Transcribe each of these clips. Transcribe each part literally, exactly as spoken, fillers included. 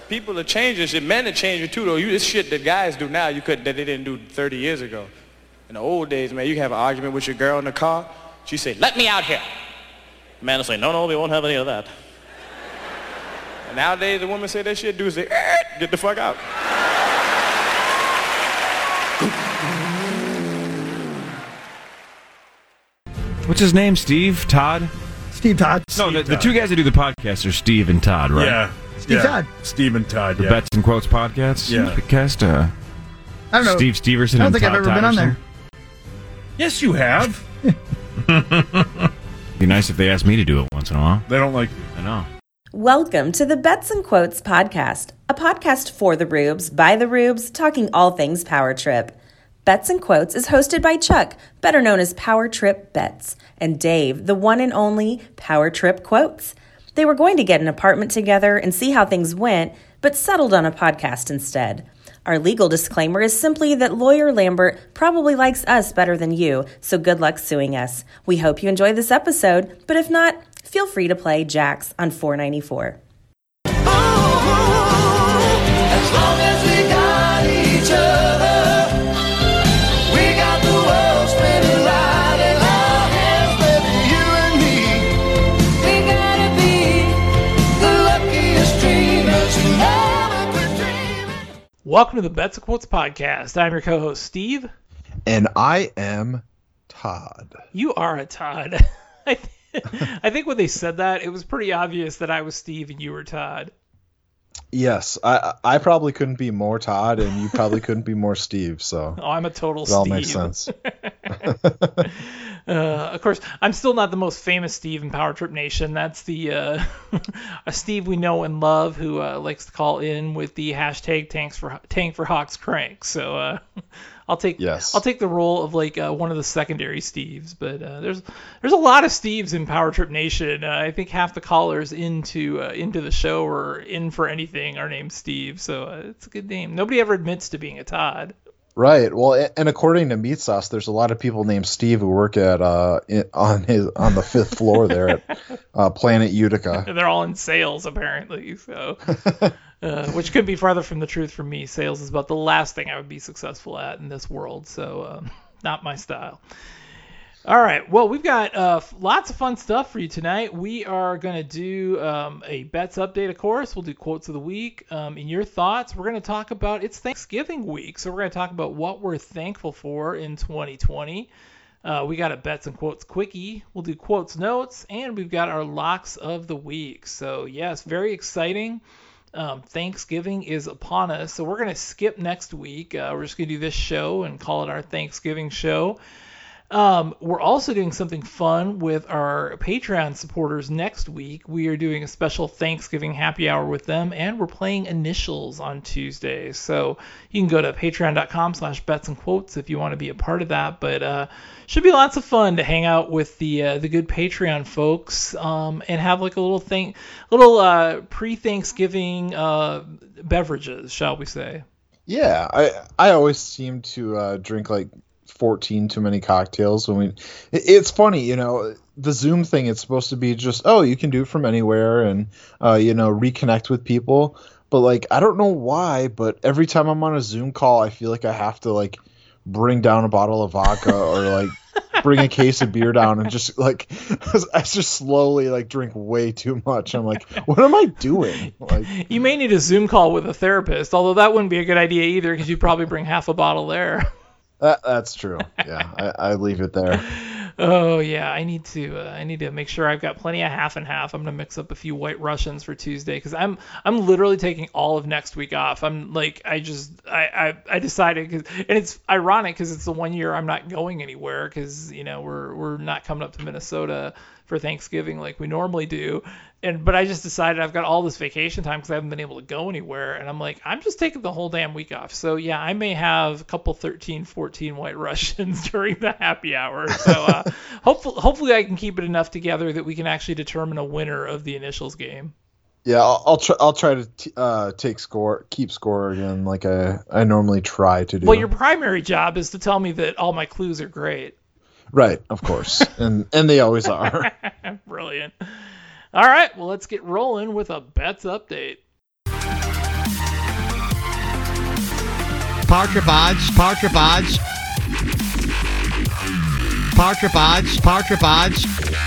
people are changing shit. Men are changing too, though. You this shit that guys do now, you could that they didn't do thirty years ago. In the old days, man, you can have an argument with your girl in the car. She say, "Let me out here." The man will say, "No, no, we won't have any of that." And nowadays, the women say that shit. Dudes say, eh, "Get the fuck out." What's his name? Steve? Todd? Steve Todd. No, Steve the, Todd. the two guys that do the podcast are Steve and Todd, right? Yeah. Steve yeah. Todd. Steve and Todd, The yeah. Bets and Quotes podcast? Yeah. Podcast, uh, I don't know. Steve Steverson I don't and think Todd I've ever been on there. Yes, you have. Be nice if they asked me to do it once in a while. They don't like you. I know. Welcome to the Bets and Quotes podcast, a podcast for the Rubes, by the Rubes, talking all things Power Trip. Bets and Quotes is hosted by Chuck, better known as Power Trip Bets, and Dave, the one and only Power Trip Quotes. They were going to get an apartment together and see how things went, but settled on a podcast instead. Our legal disclaimer is simply that lawyer Lambert probably likes us better than you, so good luck suing us. We hope you enjoy this episode, but if not, feel free to play Jax on four ninety-four. As long as we got each other, we got the world spinning right in our hands, baby, you and me. We gotta be the luckiest dreamers who never quit dreaming. Welcome to the Bets and Quotes podcast. I'm your co-host, Steve. And I am Todd. You are a Todd. I, th- I think when they said that, it was pretty obvious that I was Steve and you were Todd. Yes, I I probably couldn't be more Todd, and you probably couldn't be more Steve. So Oh, I'm a total it Steve. all makes sense. Uh, of course, I'm still not the most famous Steve in Power Trip Nation. That's the uh, a Steve we know and love who uh, likes to call in with the hashtag tanks for tank for Hawks crank. So uh, I'll take Yes. I'll take the role of like uh, one of the secondary Steves. But uh, there's there's a lot of Steves in Power Trip Nation. Uh, I think half the callers into uh, into the show or in for anything are named Steve. So uh, it's a good name. Nobody ever admits to being a Todd. Right. Well, and according to Meat Sauce, there's a lot of people named Steve who work at uh in, on his on the fifth floor there at uh, Planet Utica. And they're all in sales apparently. So. Uh, which could be farther from the truth for me. Sales is about the last thing I would be successful at in this world, so um, not my style. All right, well, we've got uh, lots of fun stuff for you tonight. We are going to do um, a bets update, of course. We'll do quotes of the week. Um, in your thoughts, we're going to talk about, it's Thanksgiving week, so we're going to talk about what we're thankful for in twenty twenty. Uh, we got a Bets and Quotes quickie. We'll do quotes notes, and we've got our locks of the week. So, yes, very exciting. Um, Thanksgiving is upon us, so we're going to skip next week. Uh, we're just going to do this show and call it our Thanksgiving show. Um, we're also doing something fun with our Patreon supporters next week. We are doing a special Thanksgiving happy hour with them, and we're playing Initials on Tuesday. So you can go to patreon.com slash bets and quotes if you want to be a part of that. But uh, should be lots of fun to hang out with the uh, the good Patreon folks um, and have like a little thing, little uh, pre-Thanksgiving uh, beverages, shall we say? Yeah, I I always seem to uh, drink like fourteen too many cocktails when we it, it's funny, you know, the Zoom thing, it's supposed to be just, oh, you can do it from anywhere and uh you know, reconnect with people, but like I don't know why, but every time I'm on a Zoom call I feel like I have to like bring down a bottle of vodka or like bring a case of beer down and just like I just slowly like drink way too much. I'm like, what am I doing? Like, you may need a Zoom call with a therapist, although that wouldn't be a good idea either because you'd probably bring half a bottle there. That, that's true. Yeah, I, I leave it there. Oh yeah, I need to. Uh, I need to make sure I've got plenty of half and half. I'm gonna mix up a few White Russians for Tuesday because I'm I'm literally taking all of next week off. I'm like I just I I, I decided cause, and it's ironic because it's the one year I'm not going anywhere because you know we're we're not coming up to Minnesota for Thanksgiving like we normally do. And but I just decided I've got all this vacation time because I haven't been able to go anywhere. And I'm like, I'm just taking the whole damn week off. So, yeah, I may have a couple thirteen, fourteen White Russians during the happy hour. So uh, hopefully, hopefully I can keep it enough together that we can actually determine a winner of the Initials game. Yeah, I'll, I'll try. I'll try to t- uh, take score, keep score again, like I I normally try to do. Well, your primary job is to tell me that all my clues are great. Right, of course, and and they always are. Brilliant. All right, well, let's get rolling with a bets update. Power Trip odds. Power Trip odds. Power Trip odds. Power Trip odds.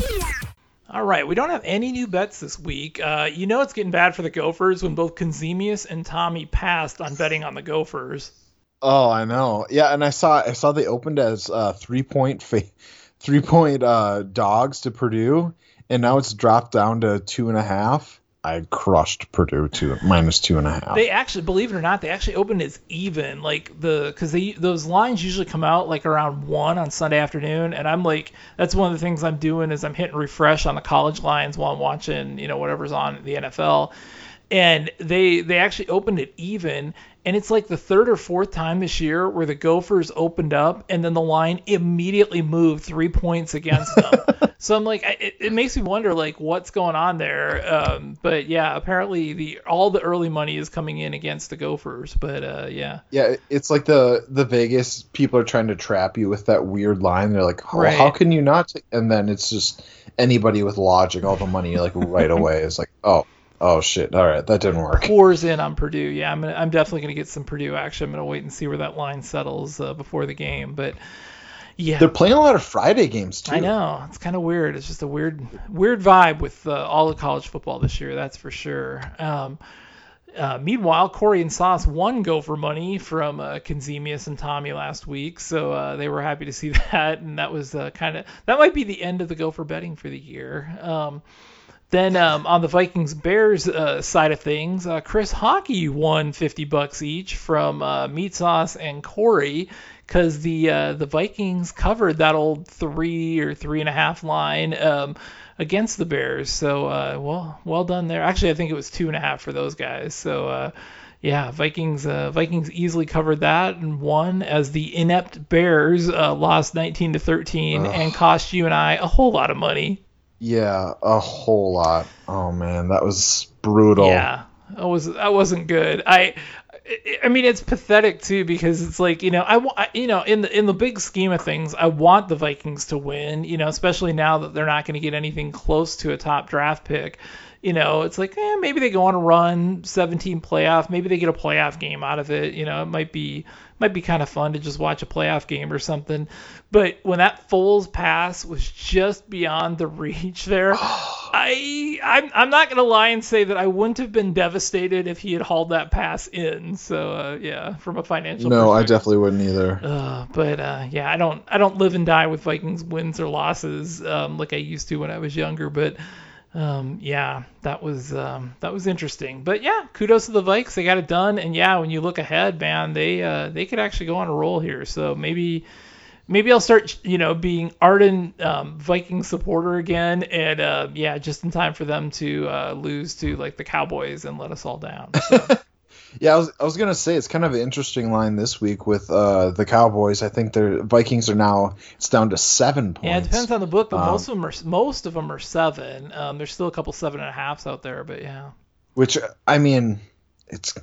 All right, we don't have any new bets this week. Uh, you know it's getting bad for the Gophers when both Conzemius and Tommy passed on betting on the Gophers. Oh, I know. Yeah, and I saw I saw they opened as uh, three point fa- three point uh, dogs to Purdue, and now it's dropped down to two and a half. I crushed Purdue to minus two and a half. They actually, believe it or not, they actually opened as even, like the because they those lines usually come out like around one on Sunday afternoon, and I'm like, that's one of the things I'm doing is I'm hitting refresh on the college lines while I'm watching, you know, whatever's on the N F L, and they they actually opened it even, and it's like the third or fourth time this year where the Gophers opened up and then the line immediately moved three points against them. So I'm like, it, it makes me wonder, like, what's going on there. Um, but yeah, apparently the all the early money is coming in against the Gophers. But uh, yeah. Yeah, it's like the the Vegas people are trying to trap you with that weird line. They're like, oh, Right. how can you not? Take? And then it's just anybody with logic, all the money like right away is like, oh, oh shit, all right, that didn't work. Pours in on Purdue. Yeah, I'm gonna, I'm definitely gonna get some Purdue action. I'm gonna wait and see where that line settles uh, before the game. But yeah, They're playing a lot of Friday games too. I know. It's kind of weird. It's just a weird, weird vibe with uh, all the college football this year. That's for sure. Um, uh, meanwhile, Corey and Sauce won Gopher money from uh, Conzemius and Tommy last week, so uh, they were happy to see that, and that was uh, kind of that might be the end of the Gopher betting for the year. Um, Then um, on the Vikings Bears uh, side of things, uh, Chris Hockey won fifty bucks each from uh, Meat Sauce and Corey because the uh, the Vikings covered that old three or three and a half line um, against the Bears. So uh, well well done there. Actually, I think it was two and a half for those guys. So uh, yeah, Vikings uh, Vikings easily covered that and won as the inept Bears uh, lost nineteen to thirteen Ugh. and cost you and I a whole lot of money. Yeah, a whole lot. Oh man, that was brutal. Yeah, that was that wasn't good. I, I mean, it's pathetic too because it's like you know I wa- you know in the in the big scheme of things, I want the Vikings to win. You know, especially now that they're not going to get anything close to a top draft pick. You know, it's like eh, maybe they go on a run, seventeen playoff. Maybe they get a playoff game out of it. You know, it might be might be kind of fun to just watch a playoff game or something. But when that Foles pass was just beyond the reach there, I I'm, I'm not gonna lie and say that I wouldn't have been devastated if he had hauled that pass in. So uh, yeah, from a financial No, I perspective. definitely wouldn't either. Uh, but uh, yeah, I don't I don't live and die with Vikings wins or losses um, like I used to when I was younger. But um, yeah, that was um, that was interesting. But yeah, kudos to the Vikes. They got it done. And yeah, when you look ahead, man, they uh, they could actually go on a roll here. So maybe maybe I'll start you know being ardent um, Viking supporter again. And uh, yeah, just in time for them to uh, lose to like the Cowboys and let us all down. So. Yeah, I was I was gonna say it's kind of an interesting line this week with uh, the Cowboys. I think the Vikings are now it's down to seven points. Yeah, it depends on the book, but Um, most of them are most of them are seven. Um, there's still a couple seven and a halves out there, but yeah. Which I mean, it's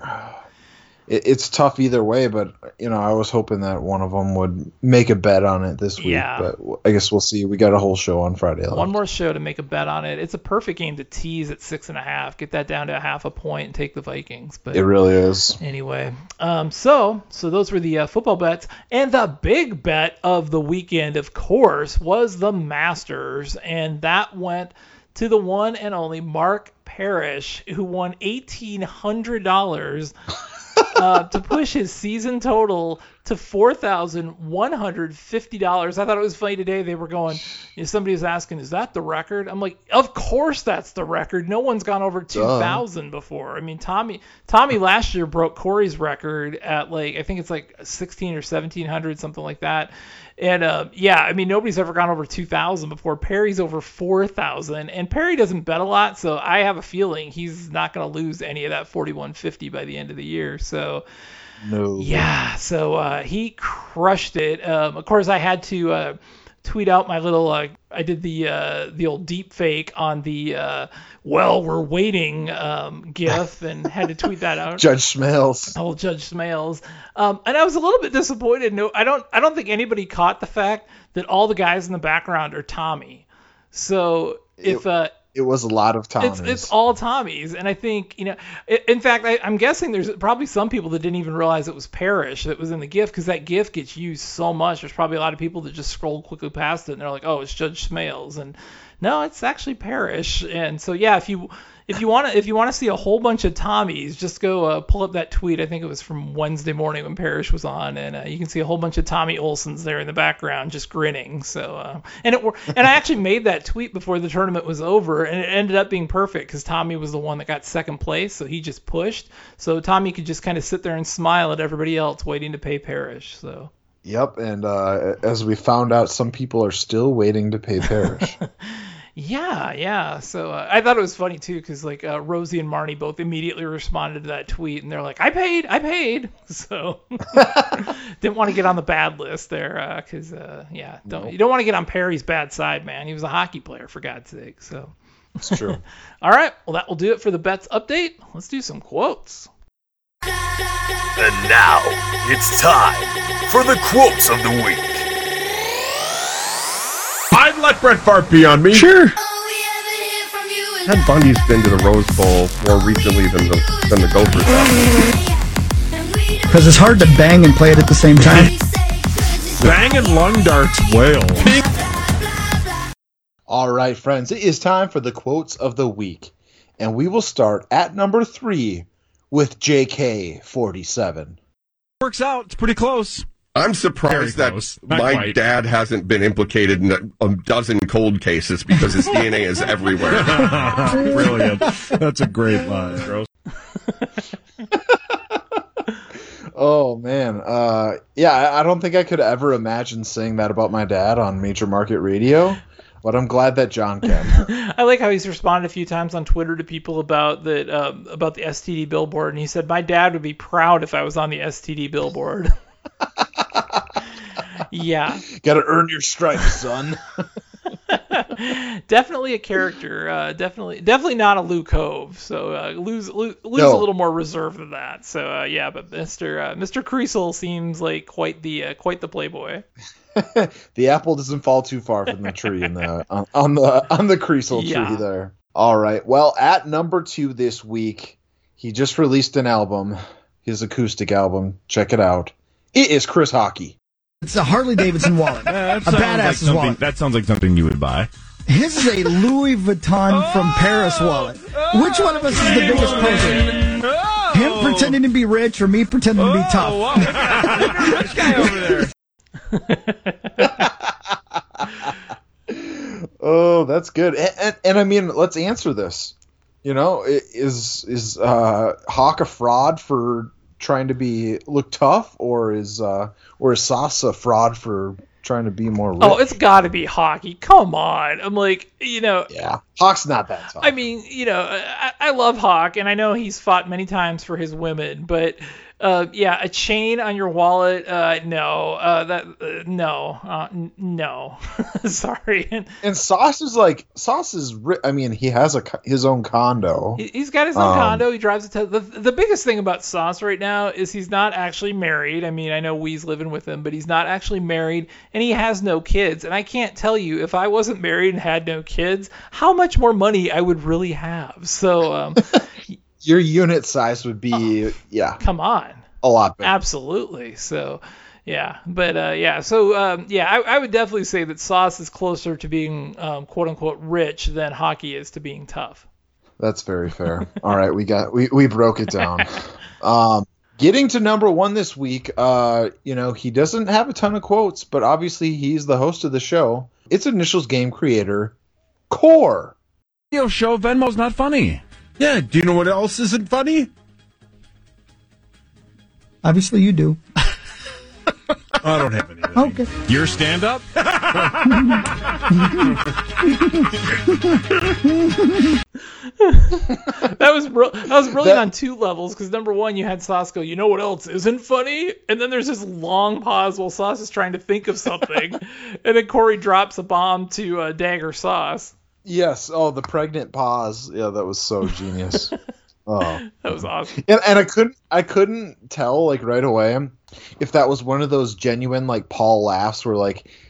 it, it's tough either way. But you know, I was hoping that one of them would make a bet on it this week. Yeah. But I guess we'll see. We got a whole show on Friday. left. One more show to make a bet on it. It's a perfect game to tease at six and a half. Get that down to a half a point and take the Vikings. But It really is. anyway, um, so so those were the uh, football bets, and the big bet of the weekend, of course, was the Masters, and that went to the one and only Mark Parrish, who won eighteen hundred dollars uh, to push his season total to four thousand one hundred fifty dollars. I thought it was funny today. They were going, you know, somebody was asking, is that the record? I'm like, of course that's the record. No one's gone over two thousand before. I mean, Tommy Tommy last year broke Corey's record at like, I think it's like sixteen or seventeen hundred, something like that. And uh, yeah, I mean, nobody's ever gone over two thousand before. Perry's over four thousand, and Perry doesn't bet a lot, so I have a feeling he's not going to lose any of that forty-one fifty by the end of the year. So No. yeah, so uh, he crushed it. Um, of course, I had to uh, tweet out my little. Uh, I did the uh, the old deep fake on the uh, "well, we're waiting" um, GIF, and had to tweet that out. Judge Smales. Old Judge Smales. Um, and I was a little bit disappointed. No, I don't. I don't think anybody caught the fact that all the guys in the background are Tommy. So if uh, It was a lot of Tommies. It's it's all Tommies, and I think you know. i- In fact, I, I'm guessing there's probably some people that didn't even realize it was Parrish that was in the GIF because that GIF gets used so much. There's probably a lot of people that just scroll quickly past it and they're like, "Oh, it's Judge Smales," and no, it's actually Parrish. And so yeah, if you if you want to if you want to see a whole bunch of Tommies, just go uh, pull up that tweet. I think it was from Wednesday morning when Parrish was on, and uh, you can see a whole bunch of Tommy Olsons there in the background just grinning. So uh, and it wor- and I actually made that tweet before the tournament was over, and it ended up being perfect because Tommy was the one that got second place, so he just pushed. So Tommy could just kind of sit there and smile at everybody else waiting to pay Parrish. So. Yep, and uh, as we found out, some people are still waiting to pay Parrish. Yeah, yeah. So uh, I thought it was funny too, because like uh, Rosie and Marnie both immediately responded to that tweet, and they're like, "I paid, I paid." So didn't want to get on the bad list there, because uh, uh, yeah, don't Nope. you don't want to get on Perry's bad side, man. He was a hockey player for God's sake. So It's true. all right, well that will do it for the bets update. Let's do some quotes. And now, it's time for the quotes of the week. I'd let Brett Favre be on me. Sure. Ted Bundy's been to the Rose Bowl more recently than the than the Gophers have. Because it's hard to bang and play it at the same time. Bang and lung darts wail. All right, friends, it is time for the quotes of the week. And we will start at number three with J K forty-seven. Works out. It's pretty close. I'm surprised Very that close. Not my quite. dad hasn't been implicated in a, a dozen cold cases because his D N A is everywhere. Brilliant. That's a great line. Gross. Oh, man. Uh, yeah, I, I don't think I could ever imagine saying that about my dad on Major Market Radio, but I'm glad that John can. I like how he's responded a few times on Twitter to people about that um, about the S T D billboard, and he said, "My dad would be proud if I was on the S T D billboard." Yeah. Gotta earn your stripes, son. Definitely a character. Uh, definitely, definitely not a Luke Hove. So uh, Lou's, Lou, Lou's No. a little more reserved than that. So uh, yeah, but Mister Uh, Mister Creasel seems like quite the uh, quite the playboy. The apple doesn't fall too far from the tree in the on, on the on the Creasel Yeah. tree there. All right. Well, at number two this week, he just released an album, his acoustic album. Check it out. It is Chris Hockey. It's a Harley Davidson wallet. That A sounds like badass's something- wallet. That sounds like something you would buy. His is a Louis Vuitton from Paris wallet. Which one of us is the biggest poser? Him pretending to be rich or me pretending to be tough? Wow, look at this guy over there. Oh, that's good. And, and, and I mean, let's answer this. You know, i- is is uh, Hawk a fraud for trying to be look tough, or is uh, or is Sauce a fraud for trying to be more rich? Oh, it's got to be Hockey. Come on. I'm like, you know. Yeah, Hawk's not that tough. I mean, you know, I, I love Hawk, and I know he's fought many times for his women, but uh, yeah, a chain on your wallet, uh, no, uh, that uh, no, uh, n- no, sorry. And And Sauce is like Sauce is. Ri- I mean, he has a co- his own condo. he- he's got his own Um, condo. He drives a. Te- the the biggest thing about Sauce right now is he's not actually married. I mean, I know Wee's living with him, but he's not actually married, and he has no kids. And I can't tell you if I wasn't married and had no kids, how much more money I would really have. So. Um, Your unit size would be yeah, Come on. a lot better. Absolutely. So, yeah. But, uh, yeah. So, um, yeah, I, I would definitely say that Sauce is closer to being, um, quote unquote, rich than Hockey is to being tough. That's very fair. All right, we got we, we broke it down. Um, getting to number one this week, uh, you know, he doesn't have a ton of quotes, but obviously he's the host of the show. It's Initials game creator, Core. Video show Venmo's not funny. Yeah, do you know what else isn't funny? Obviously you do. I don't have anything. Okay. Your stand-up? That was br- that was brilliant That- on two levels, because number one, you had Sauce go, you know what else isn't funny? And then there's this long pause while Sauce is trying to think of something. And then Corey drops a bomb to uh, Dagger Sauce. Yes. Oh, the pregnant pause. Yeah, that was so genius. Oh, That was awesome. and, and I couldn't I couldn't tell like right away if that was one of those genuine like Paul laughs where like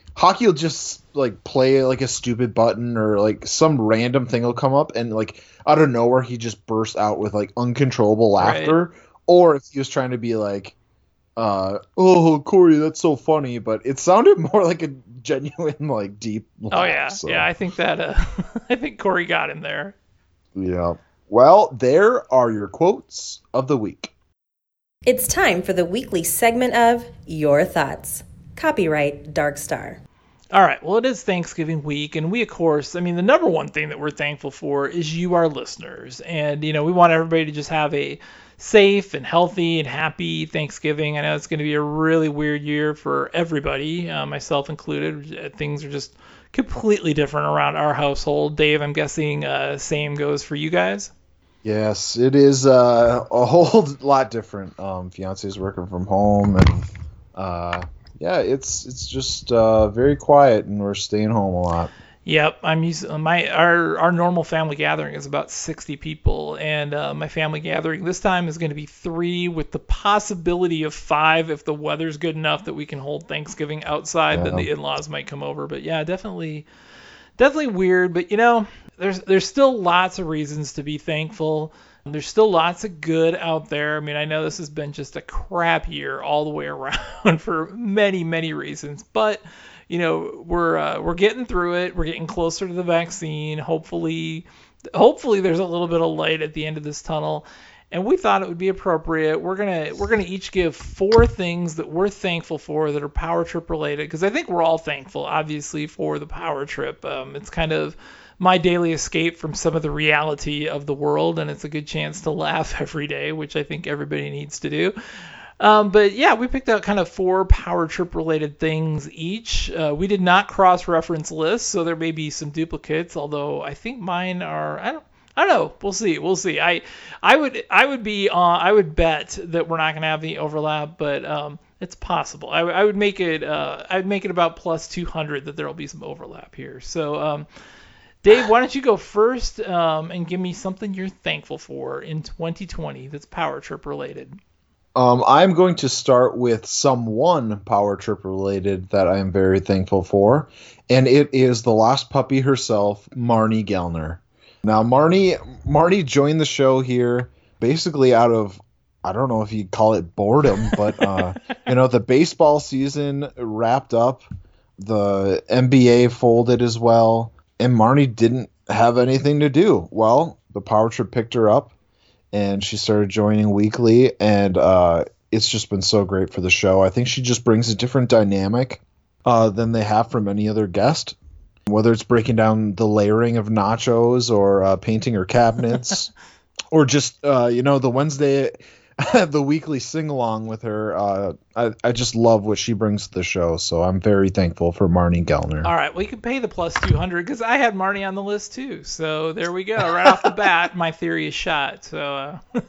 Hockey will just like play like a stupid button or like some random thing will come up and like out of nowhere he just bursts out with like uncontrollable laughter. Right. Or if he was trying to be like, uh, oh Corey, that's so funny, but it sounded more like a genuine like deep laugh. Oh yeah, so. yeah. I think that uh, I think Corey got him there. Yeah. Well, there are your quotes of the week. It's time for the weekly segment of Your Thoughts. Copyright Dark Star. All right, well, it is Thanksgiving week, and we, of course, I mean, the number one thing that we're thankful for is you, our listeners. And, you know, we want everybody to just have a safe and healthy and happy Thanksgiving. I know it's going to be a really weird year for everybody, uh, myself included. Things are just completely different around our household. Dave, I'm guessing uh, same goes for you guys? Yes, it is uh, a whole lot different. Um, fiance's working from home, and uh, yeah, it's it's just uh, very quiet, and we're staying home a lot. Yep, I'm used. My our our normal family gathering is about sixty people, and uh, my family gathering this time is going to be three, with the possibility of five if the weather's good enough that we can hold Thanksgiving outside. Yeah. Then the in-laws might come over, but yeah, definitely, definitely weird. But you know, there's there's still lots of reasons to be thankful. There's still lots of good out there. I mean, I know this has been just a crap year all the way around for many, many reasons, but you know, we're uh, we're getting through it. We're getting closer to the vaccine. Hopefully, hopefully there's a little bit of light at the end of this tunnel. And we thought it would be appropriate. We're gonna we're gonna each give four things that we're thankful for that are Power Trip related, because I think we're all thankful, obviously, for the Power Trip. Um, it's kind of my daily escape from some of the reality of the world, and it's a good chance to laugh every day, which I think everybody needs to do. Um, but yeah, we picked out kind of four Power Trip related things each. Uh, we did not cross-reference lists, so there may be some duplicates, although I think mine are, I don't, I don't know. We'll see. We'll see. I, I would, I would be, uh, I would bet that we're not going to have any overlap, but um, it's possible. I, I would make it, uh, I would make it about plus two hundred that there will be some overlap here. So, um, Dave, why don't you go first um, and give me something you're thankful for in twenty twenty that's Power Trip related. Um, I'm going to start with someone Power Trip related that I am very thankful for, and it is the lost puppy herself, Marnie Gellner. Now, Marnie, Marnie joined the show here basically out of, I don't know if you'd call it boredom, but uh, you know, the baseball season wrapped up, the N B A folded as well, and Marnie didn't have anything to do. Well, the Power Trip picked her up, and she started joining weekly, and uh, it's just been so great for the show. I think she just brings a different dynamic uh, than they have from any other guest, whether it's breaking down the layering of nachos or uh, painting her cabinets or just, uh, you know, the Wednesday, the weekly sing-along with her. Uh, I, I just love what she brings to the show, so I'm very thankful for Marnie Gellner. All right, well, you can pay the plus two hundred because I had Marnie on the list too. So there we go. Right off the bat, my theory is shot. So uh,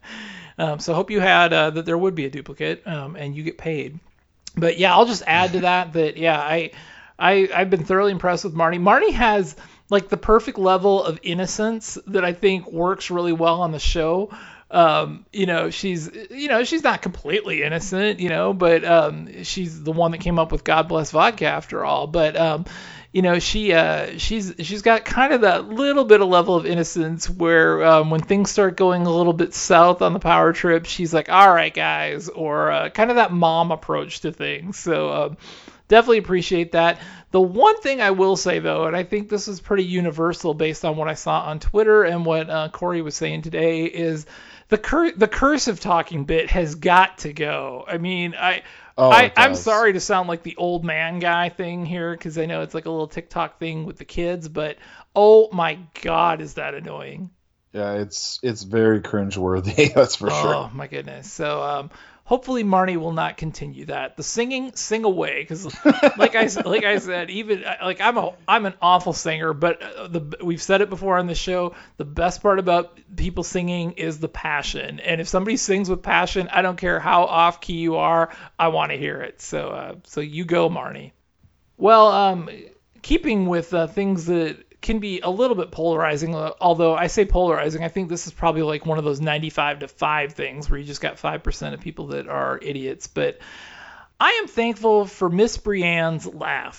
um, so hope you had uh, that there would be a duplicate um, and you get paid. But yeah, I'll just add to that that, yeah, I, I, I've been thoroughly impressed with Marnie. Marnie has like the perfect level of innocence that I think works really well on the show. Um, you know, she's, you know, she's not completely innocent, you know, but, um, she's the one that came up with God Bless Vodka after all. But, um, you know, she, uh, she's, she's got kind of that little bit of level of innocence where, um, when things start going a little bit south on the Power Trip, she's like, all right, guys, or, uh, kind of that mom approach to things. So, um, definitely appreciate that. The one thing I will say, though, and I think this is pretty universal based on what I saw on Twitter and what, uh, Corey was saying today, is the cur- the cursive talking bit has got to go. I mean, I, oh, I I'm sorry to sound like the old man guy thing here, because I know it's like a little TikTok thing with the kids, but oh my God, is that annoying? Yeah, it's it's very cringeworthy. That's for oh, sure. Oh my goodness. So um, hopefully Marnie will not continue that. The singing, sing away, because like I like I said, even like I'm a I'm an awful singer, but the we've said it before on the show. The best part about people singing is the passion, and if somebody sings with passion, I don't care how off key you are, I want to hear it. So uh, so you go, Marnie. Well, um, keeping with uh, things that can be a little bit polarizing, although I say polarizing, I think this is probably like one of those ninety-five to five things where you just got five percent of people that are idiots. But I am thankful for Miss Brienne's laugh.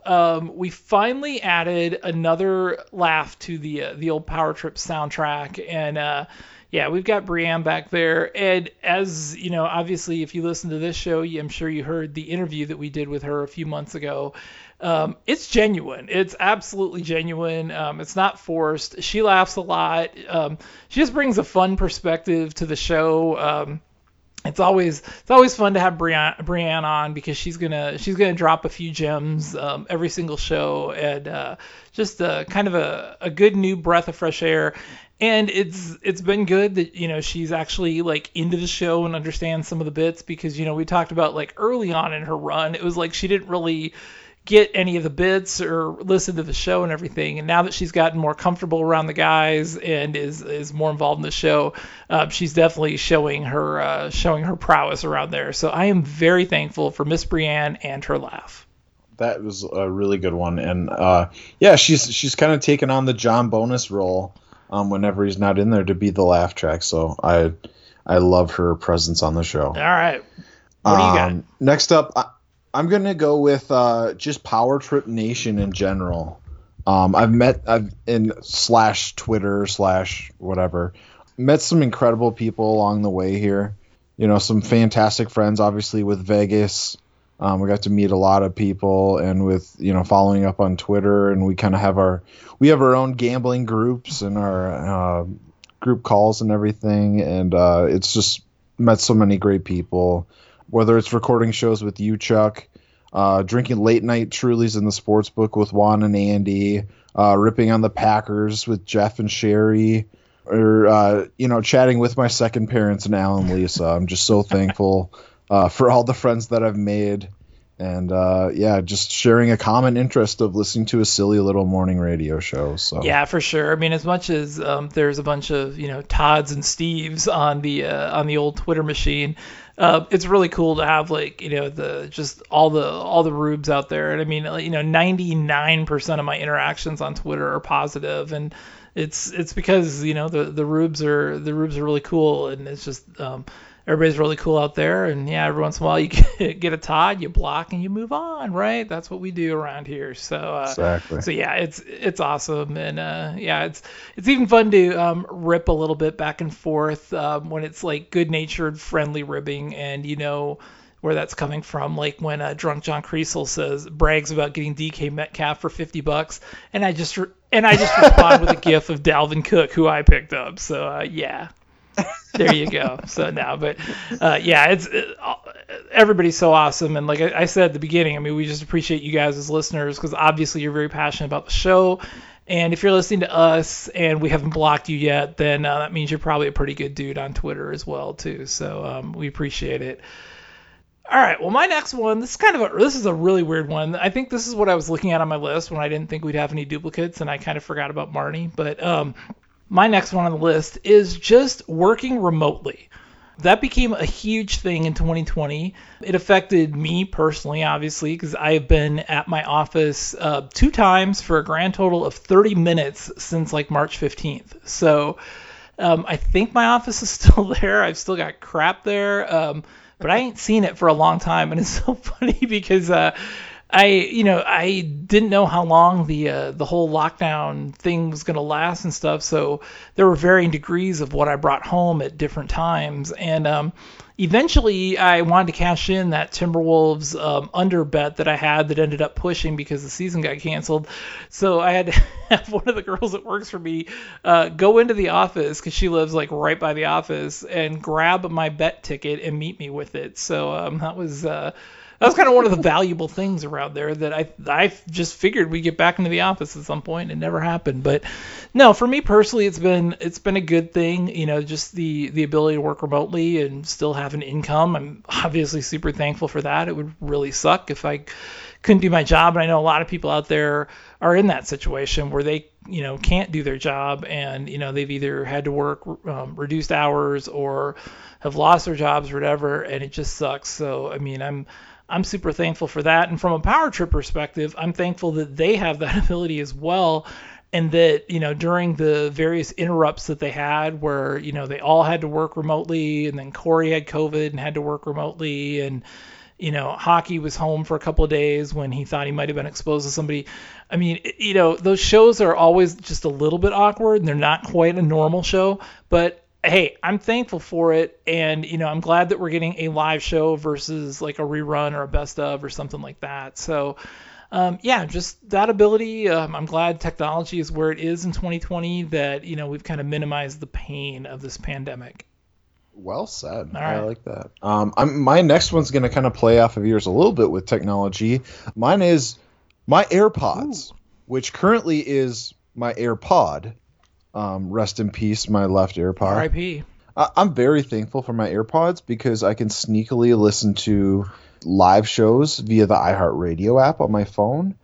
um, we finally added another laugh to the uh, the old Power Trip soundtrack, and uh, yeah, we've got Brianne back there. And as you know, obviously, if you listen to this show, I'm sure you heard the interview that we did with her a few months ago. Um, it's genuine. It's absolutely genuine. Um, it's not forced. She laughs a lot. Um, she just brings a fun perspective to the show. Um, It's always it's always fun to have Brianne, Brianne on because she's gonna she's gonna drop a few gems um, every single show, and uh, just a, kind of a, a good new breath of fresh air. And it's it's been good that you know she's actually like into the show and understands some of the bits, because you know we talked about like early on in her run, it was like she didn't really get any of the bits or listen to the show and everything. And now that she's gotten more comfortable around the guys and is is more involved in the show, uh, she's definitely showing her uh, showing her prowess around there. So I am very thankful for Miss Brianne and her laugh. That was a really good one, and uh, yeah, she's she's kind of taken on the John Bonus role um, whenever he's not in there to be the laugh track. So I I love her presence on the show. All right, what do you got? Um, next up. I, I'm going to go with uh, just Power Trip Nation in general. Um, I've met I've in slash Twitter slash whatever, met some incredible people along the way here. You know, some fantastic friends, obviously, with Vegas. Um, we got to meet a lot of people, and with, you know, following up on Twitter, and we kind of have our, we have our own gambling groups and our uh, group calls and everything. And uh, it's just met so many great people. Whether it's recording shows with you, Chuck, uh, drinking late night Trulies in the sports book with Juan and Andy, uh, ripping on the Packers with Jeff and Sherry, or, uh, you know, chatting with my second parents and Al and Lisa. I'm just so thankful uh, for all the friends that I've made. And, uh, yeah, just sharing a common interest of listening to a silly little morning radio show. So yeah, for sure. I mean, as much as um, there's a bunch of, you know, Todds and Steves on the uh, on the old Twitter machine, uh, it's really cool to have, like, you know, the just all the all the rubes out there. And I mean, you know, ninety-nine percent of my interactions on Twitter are positive, and it's it's because, you know, the the rubes are the rubes are really cool, and it's just um, everybody's really cool out there. And yeah, every once in a while you get, get a Todd, you block, and you move on, right? That's what we do around here. So uh, exactly. So yeah, it's it's awesome, and uh, yeah, it's it's even fun to um, rip a little bit back and forth um, when it's like good-natured, friendly ribbing, and you know where that's coming from. Like when uh, Drunk John Creasel says brags about getting D K Metcalf for fifty bucks, and I just re- and I just respond with a gif of Dalvin Cook, who I picked up. So uh, yeah. There you go. So now, but uh, yeah, it's it, everybody's so awesome, and like I, I said at the beginning, I mean, we just appreciate you guys as listeners, because obviously you're very passionate about the show, and if you're listening to us and we haven't blocked you yet, then uh, that means you're probably a pretty good dude on Twitter as well too. So um, we appreciate it. All right, well, my next one, this is kind of a, this is a really weird one. I think this is what I was looking at on my list when I didn't think we'd have any duplicates, and I kind of forgot about Marnie, but um. My next one on the list is just working remotely. That became a huge thing in twenty twenty. It affected me personally, obviously, because I have been at my office uh, two times for a grand total of thirty minutes since like March fifteenth. So um, I think my office is still there. I've still got crap there, um, but I ain't seen it for a long time. And it's so funny because uh, I, you know, I didn't know how long the uh, the whole lockdown thing was going to last and stuff. So there were varying degrees of what I brought home at different times. And um, eventually I wanted to cash in that Timberwolves um, under bet that I had that ended up pushing because the season got canceled. So I had to have one of the girls that works for me uh, go into the office, because she lives like right by the office, and grab my bet ticket and meet me with it. So um, that was... Uh, That was kind of one of the valuable things around there that I I just figured we'd get back into the office at some point. It never happened. But no, for me personally, it's been it's been a good thing. You know, just the, the ability to work remotely and still have an income. I'm obviously super thankful for that. It would really suck if I couldn't do my job. And I know a lot of people out there are in that situation where they, you know, can't do their job, and, you know, they've either had to work um, reduced hours or have lost their jobs or whatever, and it just sucks. So, I mean, I'm I'm super thankful for that. And from a Power Trip perspective, I'm thankful that they have that ability as well. And that, you know, during the various interrupts that they had where, you know, they all had to work remotely, and then Corey had COVID and had to work remotely, and, you know, hockey was home for a couple of days when he thought he might have been exposed to somebody. I mean, you know, those shows are always just a little bit awkward and they're not quite a normal show, but hey, I'm thankful for it. And, you know, I'm glad that we're getting a live show versus like a rerun or a best of or something like that. So, um, yeah, just that ability. Um, I'm glad technology is where it is in twenty twenty, that, you know, we've kind of minimized the pain of this pandemic. Well said. All I right. like that. Um, I'm, my next one's going to kind of play off of yours a little bit with technology. Mine is my AirPods, Ooh. which currently is my AirPod. Um, rest in peace, my left AirPod. R I P I- I'm very thankful for my AirPods because I can sneakily listen to live shows via the iHeartRadio app on my phone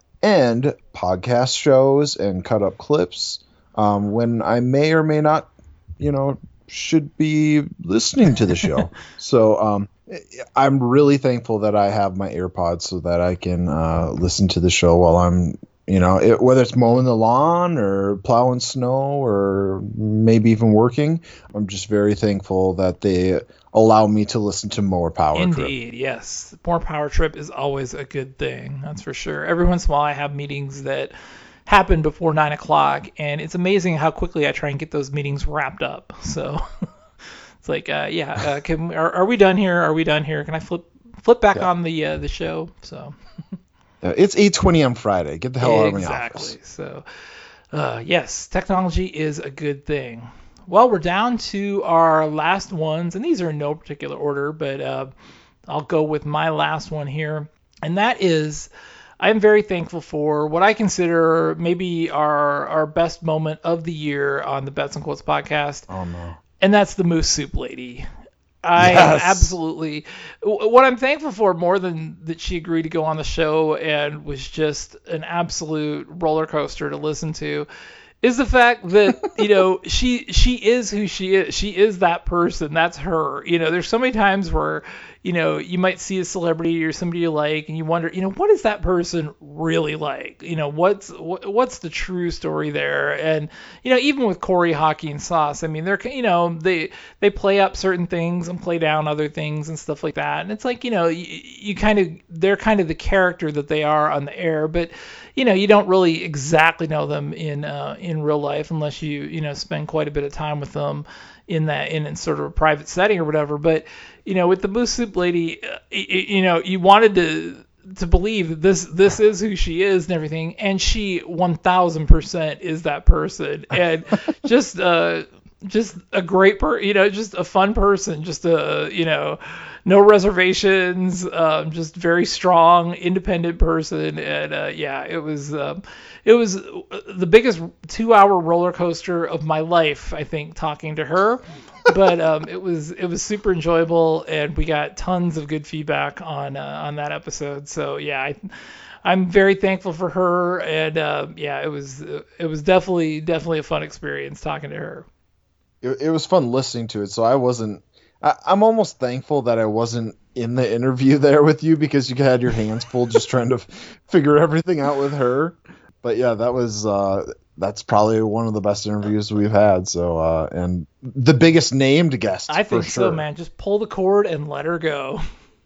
and podcast shows and cut up clips um, when I may or may not, you know, should be listening to the show. So um, I'm really thankful that I have my AirPods so that I can uh, listen to the show while I'm, you know, it, whether it's mowing the lawn or plowing snow or maybe even working. I'm just very thankful that they allow me to listen to more Power Trip. Indeed, yes. More Power Trip is always a good thing. That's for sure. Every once in a while I have meetings that happen before nine o'clock, and it's amazing how quickly I try and get those meetings wrapped up. So it's like, uh, yeah, uh, can are, are we done here? Are we done here? Can I flip flip back Yeah. on the uh, the show? So Uh, it's eight twenty on Friday. Get the hell out of my office. exactly. So uh, yes, technology is a good thing. Well, we're down to our last ones, and these are in no particular order, but uh, I'll go with my last one here, and that is, I'm very thankful for what I consider maybe our our best moment of the year on the Bets and Quotes podcast. Oh no. And that's the Moose Soup Lady. I Yes. absolutely, what I'm thankful for more than that she agreed to go on the show and was just an absolute roller coaster to listen to, is the fact that, you know, she she is who she is. She is that person. That's her. You know, there's so many times where, you know, you might see a celebrity or somebody you like and you wonder, you know, what is that person really like? You know, what's what, what's the true story there? And, you know, even with Corey, Hockey, and Sauce, I mean, they're, you know, they they play up certain things and play down other things and stuff like that. And it's like, you know, you, you kind of, they're kind of the character that they are on the air, but, you know, you don't really exactly know them in uh, in real life unless you, you know, spend quite a bit of time with them in that in, in sort of a private setting or whatever. But, you know, with the Moose Soup Lady, uh, you, you know, you wanted to to believe that this this is who she is and everything, and she one thousand percent is that person, and just uh just a great per you know just a fun person, just a you know no reservations, um, just very strong, independent person, and uh, yeah, it was um, it was the biggest two-hour roller coaster of my life, I think, talking to her. But um, it was it was super enjoyable, and we got tons of good feedback on uh, on that episode. So yeah, I, I'm very thankful for her, and uh, yeah, it was it was definitely definitely a fun experience talking to her. It, it was fun listening to it. So I wasn't. I, I'm almost thankful that I wasn't in the interview there with you because you had your hands full just trying to f- figure everything out with her. But yeah, that was. Uh, That's probably one of the best interviews we've had. So, uh, and the biggest named guest. I think for so, sure. man. Just pull the cord and let her go.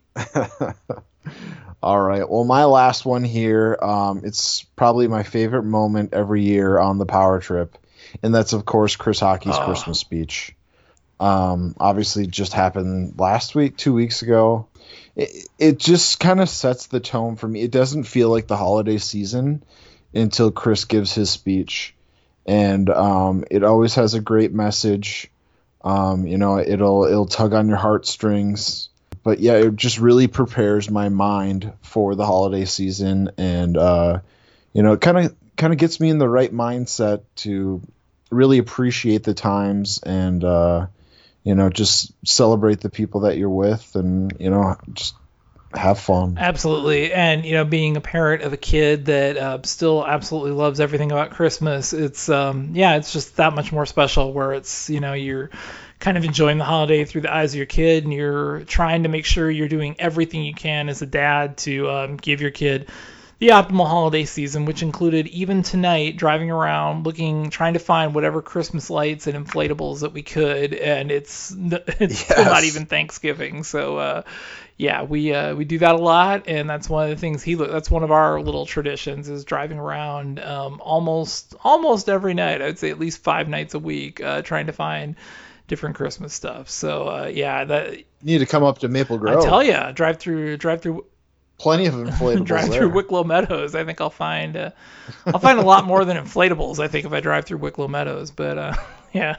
All right. Well, my last one here. Um, it's probably my favorite moment every year on the Power Trip, and that's of course Chris Hockey's Oh. Christmas speech. Um, obviously, just happened last week, two weeks ago. It, it just kind of sets the tone for me. It doesn't feel like the holiday season until Chris gives his speech, and um, it always has a great message. Um, you know, it'll it'll tug on your heartstrings, but yeah, it just really prepares my mind for the holiday season, and uh, you know, it kind of kind of gets me in the right mindset to really appreciate the times and uh, you know, just celebrate the people that you're with, and you know, just have fun. Absolutely. And, you know, being a parent of a kid that uh, still absolutely loves everything about Christmas, it's, um, yeah, it's just that much more special where it's, you know, you're kind of enjoying the holiday through the eyes of your kid, and you're trying to make sure you're doing everything you can as a dad to um, give your kid the optimal holiday season, which included even tonight driving around looking, trying to find whatever Christmas lights and inflatables that we could, and it's it's still not even Thanksgiving. So uh, yeah, we uh, we do that a lot, and that's one of the things he that's one of our little traditions is driving around um, almost almost every night. I'd say at least five nights a week, uh, trying to find different Christmas stuff. So uh, yeah, that you need to come up to Maple Grove. I tell you, drive through drive through. Plenty of inflatables. drive there. through Wicklow Meadows. I think I'll find uh, I'll find a lot more than inflatables. I think if I drive through Wicklow Meadows, but uh, yeah.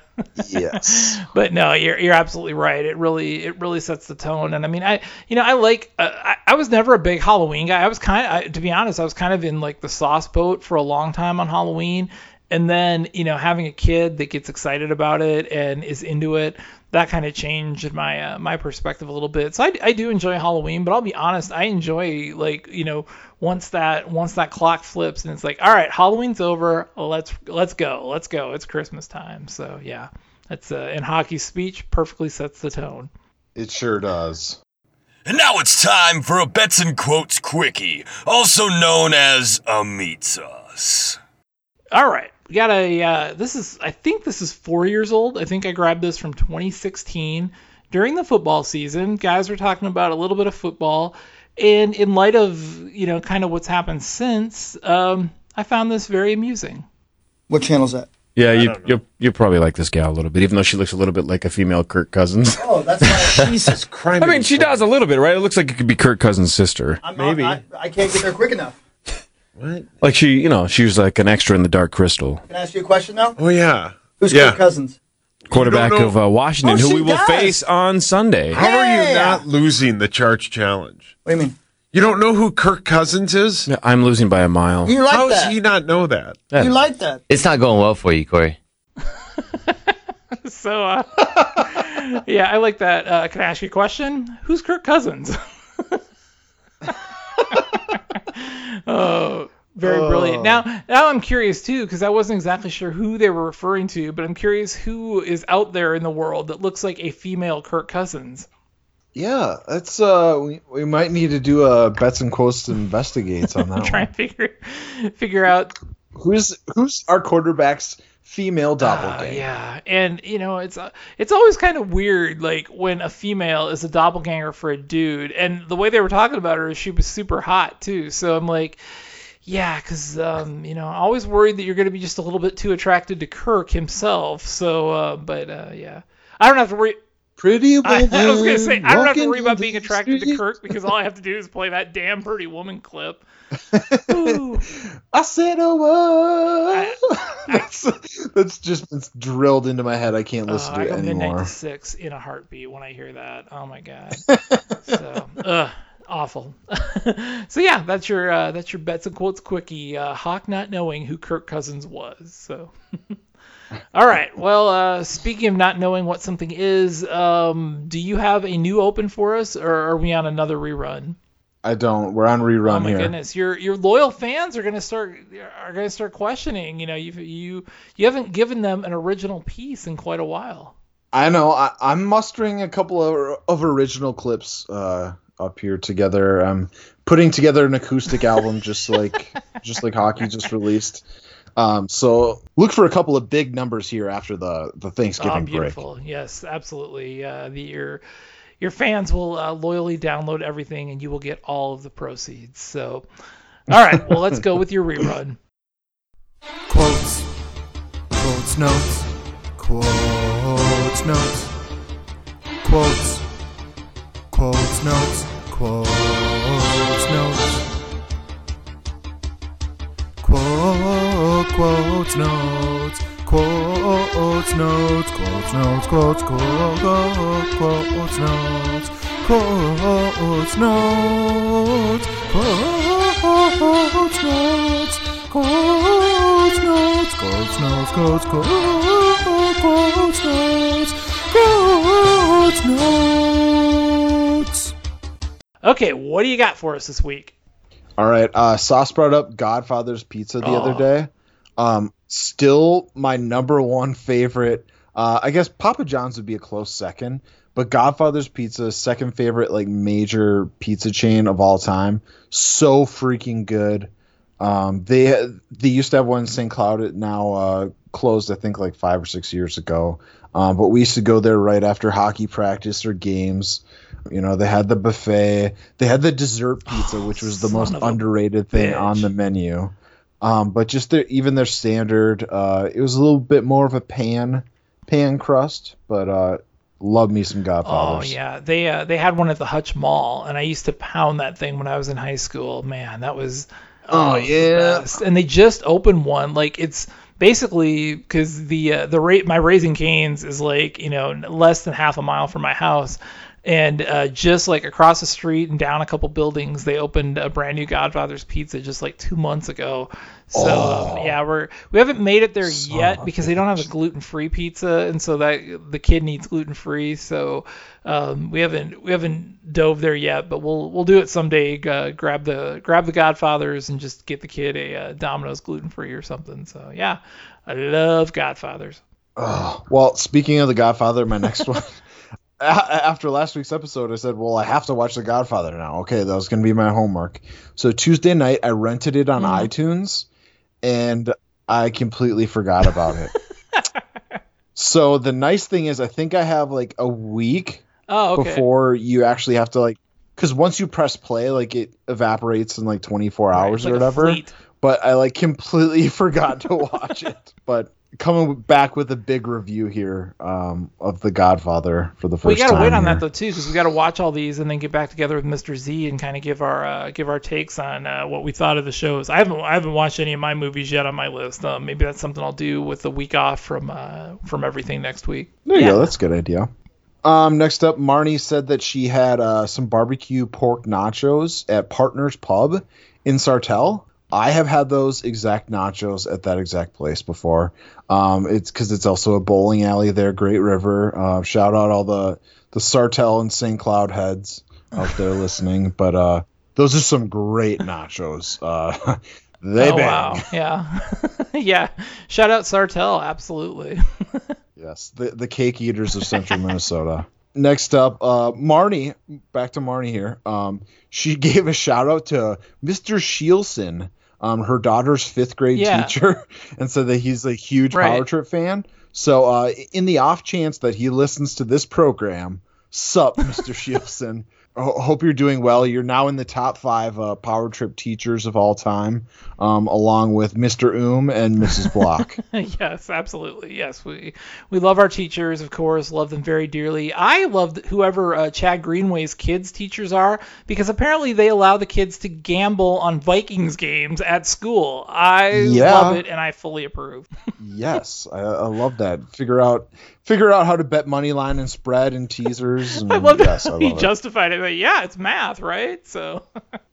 Yes. But no, you're you're absolutely right. It really it really sets the tone. And I mean, I you know I like uh, I, I was never a big Halloween guy. I was kind of to be honest, I was kind of in like the sauce boat for a long time on Halloween. And then, you know, having a kid that gets excited about it and is into it, that kind of changed my uh, my perspective a little bit. So I, I do enjoy Halloween, but I'll be honest, I enjoy like, you know, once that once that clock flips and it's like, all right, Halloween's over, let's let's go, let's go, it's Christmas time. So yeah, that's uh, in hockey's speech, perfectly sets the tone. It sure does. And now it's time for a Bets and Quotes Quickie, also known as a meat sauce. All right. We got a, uh, this is, I think this is four years old. I think I grabbed this from twenty sixteen during the football season. Guys were talking about a little bit of football. And in light of, you know, kind of what's happened since, um, I found this very amusing. What channel's that? Yeah, you you you probably like this gal a little bit, even though she looks a little bit like a female Kirk Cousins. Oh, that's why. Jesus Christ. I mean, she does a little bit, right? It looks like it could be Kirk Cousins' sister. I'm Maybe. Not, I, I can't get there quick enough. What? Like she, you know, she was like an extra in the Dark Crystal. Can I ask you a question now? Oh, yeah. Who's yeah. Kirk Cousins? Quarterback You don't of know- uh, Washington, Oh, who she we will does. face on Sunday. How are you Yeah. not losing the Charge Challenge? What do you mean? You don't know who Kirk Cousins is? Yeah, I'm losing by a mile. You like How does that? he not know that? Yeah. You like that? It's not going well for you, Corey. So, uh, yeah, I like that. Uh, can I ask you a question? Who's Kirk Cousins? Oh, very Oh. brilliant. Now, now I'm curious too, because I wasn't exactly sure who they were referring to, but I'm curious who is out there in the world that looks like a female Kirk Cousins. Yeah, that's uh, we, we might need to do a Bets and Quotes investigates on that Try one. and figure figure out. Who's who's our quarterback's female Uh, doppelganger? yeah, and you know it's uh, it's always kind of weird, like when a female is a doppelganger for a dude, and the way they were talking about her is she was super hot too. So I'm like, yeah, because um, you know, I'm always worried that you're going to be just a little bit too attracted to Kirk himself. So, uh, but uh, yeah, I don't have to worry. Pretty I, woman. I was gonna say I don't have to worry walking about the being attracted to street. Kirk because all I have to do is play that damn Pretty Woman clip. Ooh. I said a word. that's, that's just it's drilled into my head. I can't listen Uh, to I it go midnight anymore. to six in a heartbeat when I hear that. Oh my god. So, ugh, awful. So yeah, that's your uh, that's your Bets and Quotes quickie. Uh, Hawk not knowing who Kirk Cousins was. So. All right. Well, uh, speaking of not knowing what something is, um, do you have a new open for us, or are we on another rerun? I don't. We're on rerun Oh my here. goodness, your your loyal fans are gonna start are gonna start questioning. You know, you you you haven't given them an original piece in quite a while. I know. I, I'm mustering a couple of, of original clips uh, up here together. I'm putting together an acoustic album, just like just like hockey just released. Um, so look for a couple of big numbers here after the the Thanksgiving Oh, break. beautiful. Yes, absolutely. Uh, the your your fans will uh, loyally download everything, and you will get all of the proceeds. So, all right. Well, let's go with your rerun. Quotes, quotes, notes, quotes, notes, quotes, quotes, notes, quotes, notes, quote, quotes, notes, quotes, notes, quotes, notes, quotes, quote, quotes, notes, quotes, notes, quotes, notes. Quotes, notes, quotes, notes, quotes, quotes, quotes, notes, quotes, notes. Okay, what do you got for us this week? All right. Uh, Sauce brought up Godfather's Pizza the Oh. other day. Um, still my number one favorite. Uh, I guess Papa John's would be a close second, but Godfather's Pizza is second favorite like major pizza chain of all time. So freaking good. Um, they they used to have one in Saint Cloud. It now uh, closed, I think, like five or six years ago. Um, but we used to go there right after hockey practice or games. You know, they had the buffet. They had the dessert pizza, oh, which was the most underrated thing bitch. on the menu. Um, but just their, even their standard, uh, it was a little bit more of a pan pan crust. But uh, love me some Godfathers. Oh yeah, they uh, they had one at the Hutch Mall, and I used to pound that thing when I was in high school. Man, that was oh, oh yeah. The and they just opened one. Like it's. Basically, because the uh, the rate my Raising Cane's is like you know less than half a mile from my house, and uh, just like across the street and down a couple buildings, they opened a brand new Godfather's Pizza just like two months ago. So oh, um, yeah, we're we haven't made it there yet because they don't have a gluten-free pizza, and so that the kid needs gluten-free. So um, we haven't we haven't dove there yet, but we'll we'll do it someday. Uh, grab the grab the Godfathers and just get the kid a uh, Domino's gluten-free or something. So yeah, I love Godfathers. Oh, well, speaking of the Godfather, my next one. After last week's episode, I said, well, I have to watch The Godfather now. Okay, that was going to be my homework. So Tuesday night, I rented it on mm. iTunes, and I completely forgot about it. So the nice thing is I think I have like a week oh, okay. before you actually have to like – because once you press play, like it evaporates in like twenty-four right, hours like or whatever. But I like completely forgot to watch it. But – coming back with a big review here um, of The Godfather for the first time. We got to wait on here. that though too, because we got to watch all these and then get back together with Mister Z and kind of give our uh, give our takes on uh, what we thought of the shows. I haven't I haven't watched any of my movies yet on my list. Uh, maybe that's something I'll do with the week off from uh, from everything next week. There you yeah. go. That's a good idea. Um, next up, Marnie said that she had uh, some barbecue pork nachos at Partners Pub in Sartell. I have had those exact nachos at that exact place before. Um, it's because it's also a bowling alley there, Great River. Uh, shout out all the the Sartell and Saint Cloud heads out there listening. But uh, those are some great nachos. Uh, they oh, bang. Wow. Yeah. yeah. Shout out Sartell. Absolutely. Yes. The, the cake eaters of central Minnesota. Next up, uh, Marnie, back to Marnie here. Um, she gave a shout out to Mister Shielson. Um, her daughter's fifth grade yeah. teacher, and said that he's a huge right. Power Trip fan. So uh, in the off chance that he listens to this program, sup, Mister Shielson. Ho- hope you're doing well. You're now in the top five uh, Power Trip teachers of all time, um, along with Mister Oom and Missus Block. Yes, absolutely. Yes, we we love our teachers, of course, love them very dearly. I love whoever uh, Chad Greenway's kids' teachers are, because apparently they allow the kids to gamble on Vikings games at school. I yeah. love it, and I fully approve. Yes, I, I love that. Figure out figure out how to bet money line and spread and teasers. And, I love yes, that I love he it. justified it. But yeah, it's math, right? So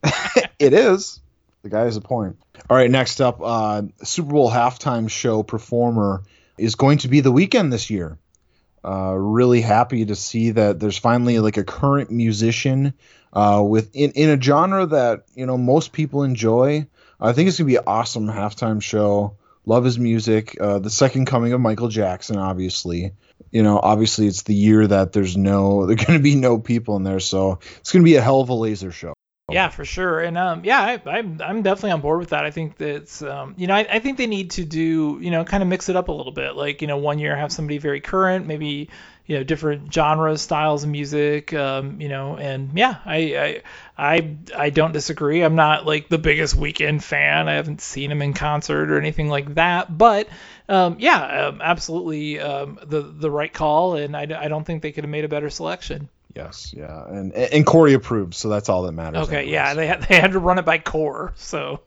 it is. The guy has a point. All right, next up, uh, Super Bowl halftime show performer is going to be The Weeknd this year. Uh, really happy to see that there's finally like a current musician uh, with in, in a genre that you know most people enjoy. I think it's gonna be an awesome halftime show. Love his music. Uh, the second coming of Michael Jackson, obviously. You know, obviously it's the year that there's no, there's going to be no people in there, so it's going to be a hell of a laser show. Yeah, for sure. And um, yeah, I, I'm I'm definitely on board with that. I think that's um, you know, I, I think they need to do, you know, kind of mix it up a little bit. Like, you know, one year have somebody very current, maybe, you know, different genres, styles of music, um, you know, and yeah, I, I I I don't disagree. I'm not like the biggest Weeknd fan. I haven't seen him in concert or anything like that, but um, yeah, um, absolutely um, the the right call, and I, I don't think they could have made a better selection. Yes, yeah, and and Corey approved, so that's all that matters. Okay, anyways. yeah, they had they had to run it by Core, so.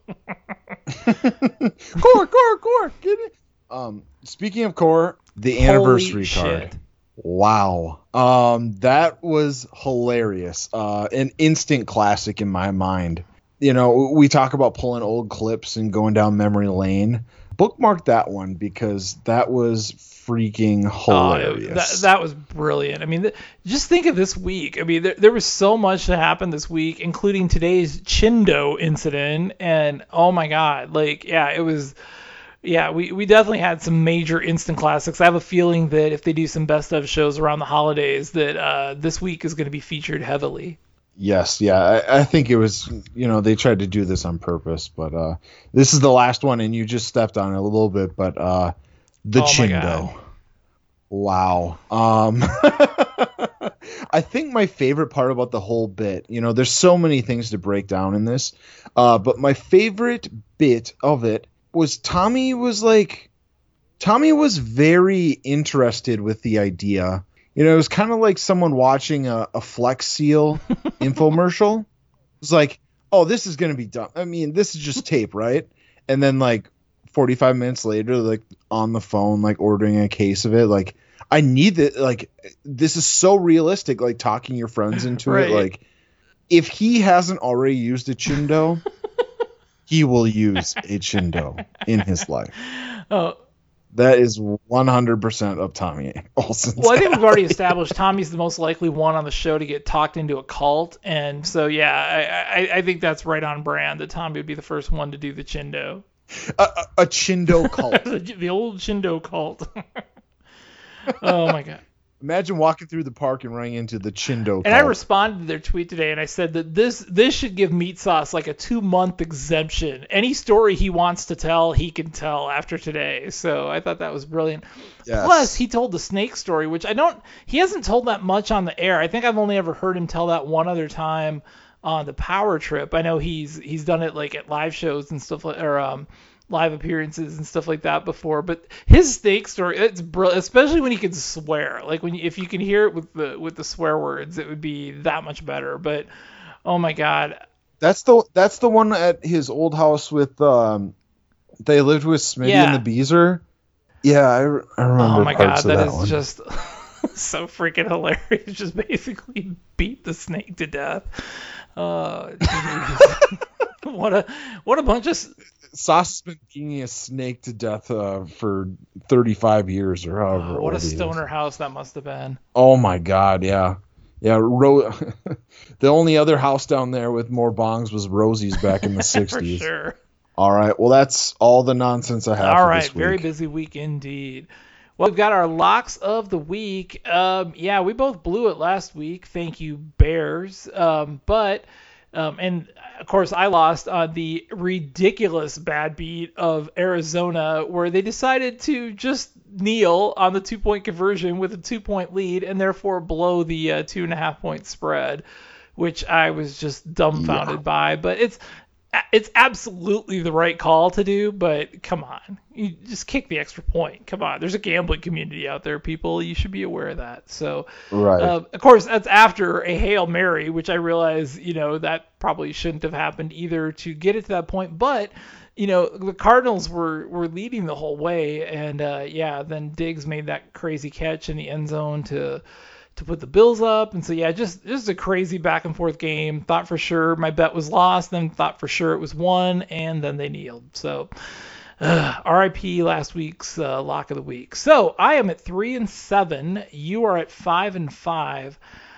Core, Core, Core, get it. Um, speaking of Core, the Holy anniversary shit. card. Wow, um, that was hilarious. Uh, an instant classic in my mind. You know, we talk about pulling old clips and going down memory lane. Bookmark that one because that was freaking hilarious. Oh, that, that was brilliant. I mean, th- just think of this week. I mean, there, there was so much that happened this week, including today's Chindo incident. And oh my God, like, yeah, it was, yeah, we, we definitely had some major instant classics. I have a feeling that if they do some best of shows around the holidays, that uh, this week is going to be featured heavily. Yes, yeah, I, I think it was, you know, they tried to do this on purpose, but uh, this is the last one, and you just stepped on it a little bit, but uh, the Oh, my Chindo. Wow. Um, I think my favorite part about the whole bit, you know, there's so many things to break down in this, uh, but my favorite bit of it was Tommy was like, Tommy was very interested with the idea. You know, it was kind of like someone watching a, a Flex Seal infomercial. It was like, oh, this is going to be done. I mean, this is just tape, right? And then like forty-five minutes later, like on the phone, like ordering a case of it. Like, I need that. Like, this is so realistic, like talking your friends into Right. it. Like, if he hasn't already used a Chindo, he will use a Chindo in his life. Oh, That is one hundred percent of Tommy Olsen's. well, I think we've already established Tommy's the most likely one on the show to get talked into a cult, and so yeah, I, I, I think that's right on brand that Tommy would be the first one to do the Chindo. A, a, a Chindo cult. the, the old Chindo cult. Oh my god. Imagine walking through the park and running into the Chindo cult. And I responded to their tweet today, and I said that this this should give Meat Sauce like a two month exemption. Any story he wants to tell, he can tell after today. So I thought that was brilliant. Yes. Plus, he told the snake story, which I don't. He hasn't told that much on the air. I think I've only ever heard him tell that one other time on the Power Trip. I know he's he's done it like at live shows and stuff like, or um. live appearances and stuff like that before, but his snake story, it's brilliant, especially when he can swear. Like when you, if you can hear it with the with the swear words, it would be that much better. But oh my god, That's the that's the one at his old house with um, they lived with Smitty Yeah. and the Beezer. Yeah, I, re- I remember oh my parts god, of that that is one. just so freaking hilarious. Just basically beat the snake to death. Uh, what a what a bunch of. Sauce has been beating a snake to death uh, for thirty-five years or however. Oh, what a old he is. stoner house that must have been. Oh my god, yeah. Yeah, Ro- the only other house down there with more bongs was Rosie's back in the For sixties. sure. All right, well, that's all the nonsense I have All for right, this week. very busy week indeed. Well, we've got our locks of the week. Um, yeah, we both blew it last week. Thank you, Bears. Um, but, um, and of course, I lost on the ridiculous bad beat of Arizona, where they decided to just kneel on the two-point conversion with a two-point lead and therefore blow the uh, two-and-a-half-point spread, which I was just dumbfounded Yeah. by. But it's it's absolutely the right call to do, but come on. You just kick the extra point. Come on. There's a gambling community out there, people. You should be aware of that. So, Right. uh, of course, that's after a Hail Mary, which I realize, you know, that probably shouldn't have happened either to get it to that point. But, you know, the Cardinals were, were leading the whole way. And, uh, yeah, then Diggs made that crazy catch in the end zone to to put the Bills up. And so, yeah, just just a crazy back and forth game. Thought for sure my bet was lost, then thought for sure it was won, and then they kneeled. So, uh, R I P last week's uh, lock of the week. So I am at three and seven. You are at five and five.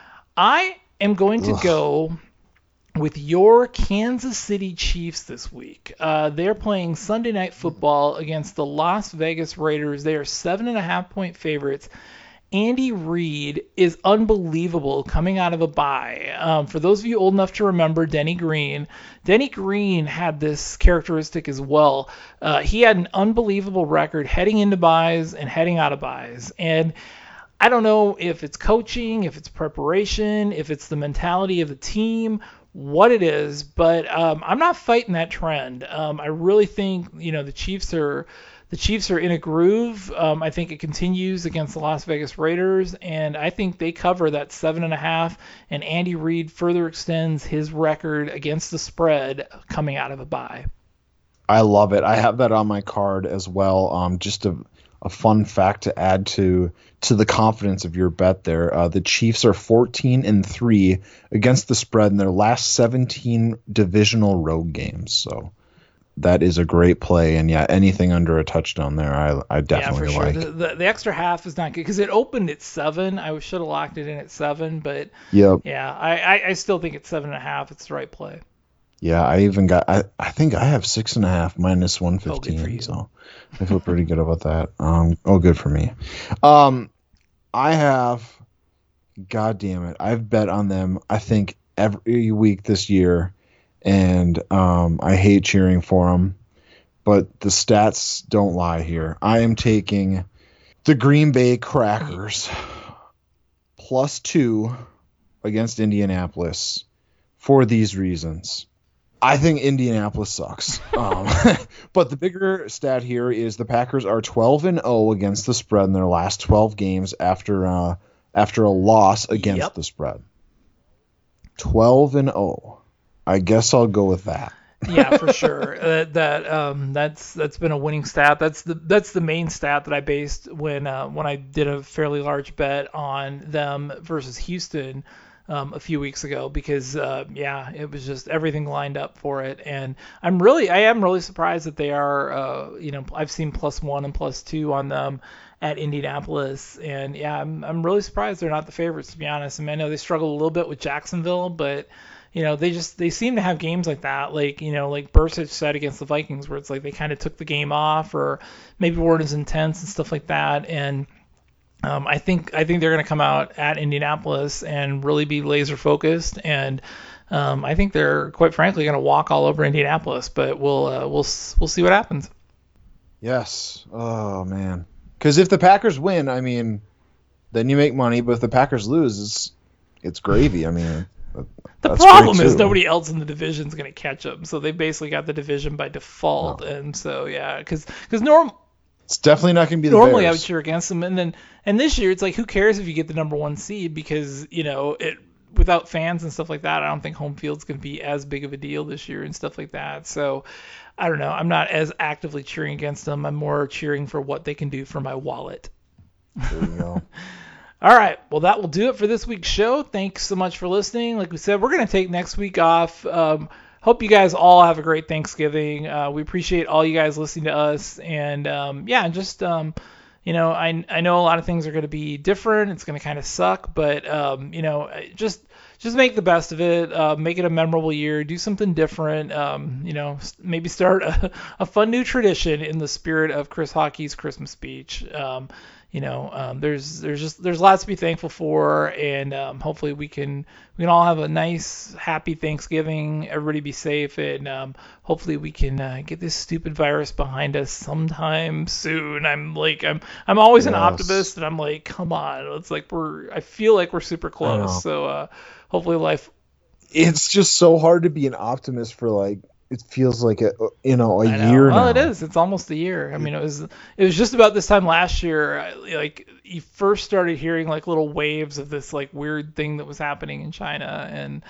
I am going to Ugh. go with your Kansas City Chiefs this week. Uh, they're playing Sunday Night Football against the Las Vegas Raiders. They are seven and a half point favorites. Andy Reid is unbelievable coming out of a bye. Um, for those of you old enough to remember Denny Green, Denny Green had this characteristic as well. Uh, he had an unbelievable record heading into byes and heading out of byes. And I don't know if it's coaching, if it's preparation, if it's the mentality of the team, what it is, but um, I'm not fighting that trend. Um, I really think, you know, the Chiefs are the Chiefs are in a groove. Um, I think it continues against the Las Vegas Raiders, and I think they cover that seven and a half. And Andy Reid further extends his record against the spread coming out of a bye. I love it. I have that on my card as well. Um, just a, a fun fact to add to to the confidence of your bet there. Uh, the Chiefs are fourteen and three against the spread in their last seventeen divisional road games. So that is a great play. And yeah, anything under a touchdown there, I I definitely yeah, for like. sure. The, the, the extra half is not good because it opened at seven. I should have locked it in at seven, but Yep. yeah, I, I, I still think it's seven and a half. It's the right play. Yeah, I even got. I, I think I have six and a half minus one Oh, good for fifteen. you. So I feel pretty good about that. Um, oh, good for me. Um, I have. God damn it! I've bet on them. I think every week this year, and um, I hate cheering for them, but the stats don't lie here. I am taking the Green Bay Crackers plus two against Indianapolis for these reasons. I think Indianapolis sucks. Um, but the bigger stat here is the Packers are twelve and oh against the spread in their last twelve games after uh, after a loss against Yep. the spread. twelve and oh. I guess I'll go with that. Yeah, for sure. That that um that's that's been a winning stat. That's the that's the main stat that I based when uh, when I did a fairly large bet on them versus Houston um, a few weeks ago because uh, yeah, it was just everything lined up for it. And I'm really I am really surprised that they are uh, you know I've seen plus one and plus two on them at Indianapolis, and yeah, I'm I'm really surprised they're not the favorites, to be honest. I mean, I know they struggled a little bit with Jacksonville, but you know, they just they seem to have games like that, like you know, like Bursic said against the Vikings, where it's like they kind of took the game off, or maybe weren't as intense and stuff like that. And um, I think I think they're going to come out at Indianapolis and really be laser focused, and um, I think they're quite frankly going to walk all over Indianapolis. But we'll uh, we'll we'll see what happens. Yes. Oh man. Because if the Packers win, I mean, then you make money. But if the Packers lose, it's it's gravy. I mean. The That's problem great, is too. nobody else in the division is going to catch them, so they basically got the division by default, No. and so yeah, because because norm It's definitely not going to be the normally I would Bears. cheer against them, and then and this year it's like who cares if you get the number one seed because you know it without fans and stuff like that. I don't think home field's going to be as big of a deal this year and stuff like that. So I don't know. I'm not as actively cheering against them. I'm more cheering for what they can do for my wallet. There you go. All right. Well, that will do it for this week's show. Thanks so much for listening. Like we said, we're going to take next week off. Um, hope you guys all have a great Thanksgiving. Uh, we appreciate all you guys listening to us. And, um, yeah, just, um, you know, I, I know a lot of things are going to be different. It's going to kind of suck. But, um, you know, just just make the best of it. Uh, make it a memorable year. Do something different. Um, you know, s- maybe start a, a fun new tradition in the spirit of Chris Hockey's Christmas speech. Um, You know, um, there's there's just there's lots to be thankful for, and um, hopefully we can we can all have a nice, happy Thanksgiving. Everybody be safe, and um, hopefully we can uh, get this stupid virus behind us sometime soon. I'm like I'm I'm always an Yes. optimist, and I'm like, come on, it's like we're I feel like we're super know. close. So uh, hopefully life. It's just so hard to be an optimist for like it feels like a you know a I know. year well, now. it is. It's almost a year. I mean, it was it was just about this time last year. I- Like you first started hearing like little waves of this like weird thing that was happening in China, and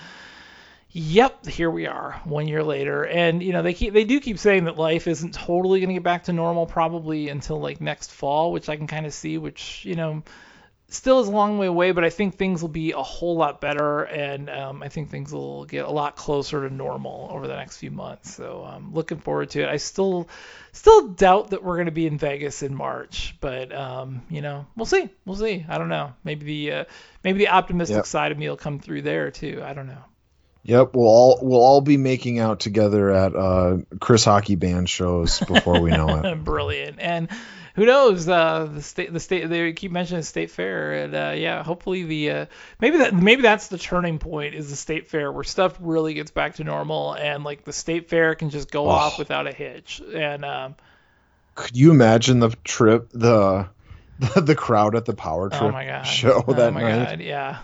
yep, here we are one year later. And you know they keep they do keep saying that life isn't totally going to get back to normal probably until like next fall, which I can kind of see. Which you know still is a long way away, but I think things will be a whole lot better, and um, I think things will get a lot closer to normal over the next few months. So I'm looking forward to it. I still still doubt that we're going to be in Vegas in March, but um, you know, we'll see. We'll see. I don't know. Maybe the uh, maybe the optimistic Yep. side of me will come through there too. I don't know. Yep, we'll all we'll all be making out together at uh, Chris Hockey Band shows before we know it. Brilliant. And who knows? Uh, the state, the state, they keep mentioning state fair, and uh, yeah, hopefully the uh, maybe that maybe that's the turning point is the state fair where stuff really gets back to normal, and like the state fair can just go Oh. off without a hitch. And um, Could you imagine the trip the the, the crowd at the Power Trip oh my god, show oh that my night? god, yeah.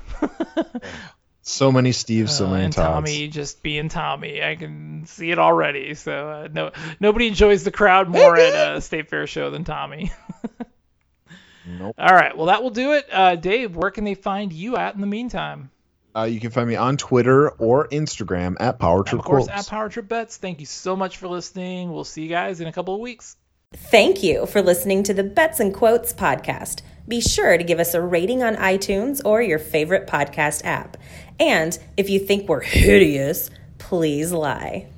So many Steves, so Uh, many and Todds. Tommy just being Tommy. I can see it already. So uh, no, nobody enjoys the crowd more at a state fair show than Tommy. Nope. All right, well that will do it. Uh, Dave, where can they find you at in the meantime? Uh, you can find me on Twitter or Instagram at Power And Trip of course, Quotes. at Power Trip Bets. Thank you so much for listening. We'll see you guys in a couple of weeks. Thank you for listening to the Bets and Quotes podcast. Be sure to give us a rating on iTunes or your favorite podcast app. And if you think we're hideous, please lie.